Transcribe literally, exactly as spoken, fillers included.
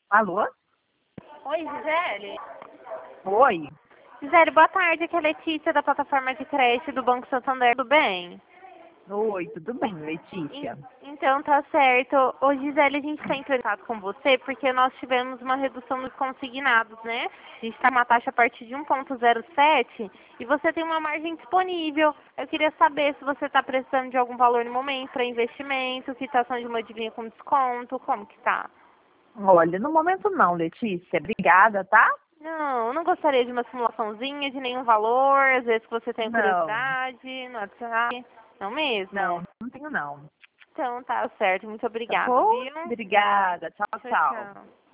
Alô? Oi, Gisele. Oi. Gisele, boa tarde. Aqui é a Letícia da plataforma de crédito do Banco Santander. Tudo bem? Oi, tudo bem, En- Letícia? Então tá certo. Ô, Gisele, a gente está entrando em contato com você porque nós tivemos uma redução dos consignados, né? A gente está com uma taxa a partir de um ponto zero sete e você tem uma margem disponível. Eu queria saber se você está precisando de algum valor no momento para investimento, quitação de uma dívida com desconto, como que tá? Olha, no momento não, Letícia. Obrigada, tá? Não, eu não gostaria de uma simulaçãozinha de nenhum valor, às vezes que você tem Não, curiosidade, no WhatsApp. Não mesmo? não, não tenho não. Então tá certo, muito Tá obrigada, bom? viu? Obrigada. Tchau, Tchau, tchau. tchau.